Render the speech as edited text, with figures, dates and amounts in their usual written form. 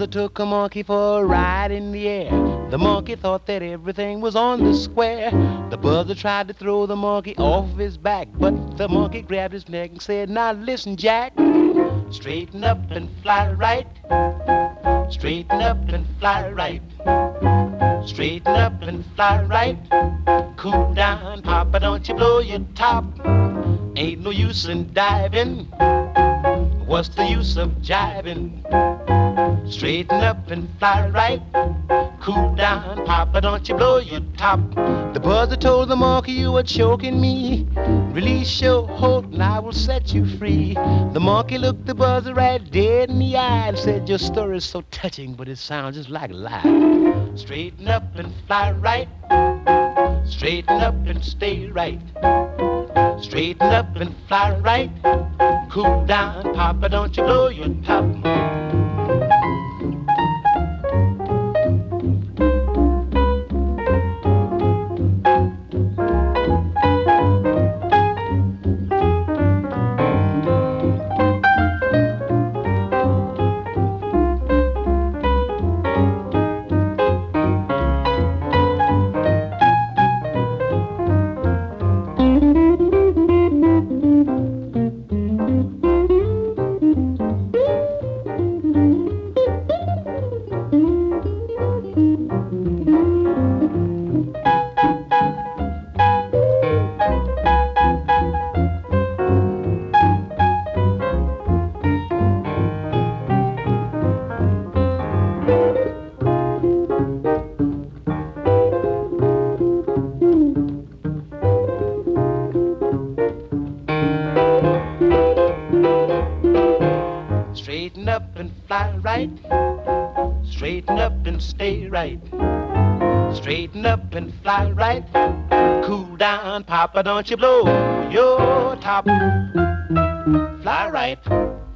buzzer took a monkey for a ride in the air. The monkey thought that everything was on the square. The buzzer tried to throw the monkey off his back, but the monkey grabbed his neck and said, "Now listen, Jack, straighten up and fly right. Straighten up and fly right. Straighten up and fly right. Cool down, Papa, don't you blow your top. Ain't no use in diving. What's the use of jiving? Straighten up and fly right. Cool down, Papa, don't you blow your top." The buzzer told the monkey, "You are choking me. Release your hold and I will set you free." The monkey looked the buzzer right dead in the eye and said, "Your story is so touching, but it sounds just like a lie. Straighten up and fly right. Straighten up and stay right. Straighten up and fly right. Cool down, Papa, don't you blow your top." Straighten up and fly right. Straighten up and stay right. Straighten up and fly right. Cool down, Papa, don't you blow your top. Fly right.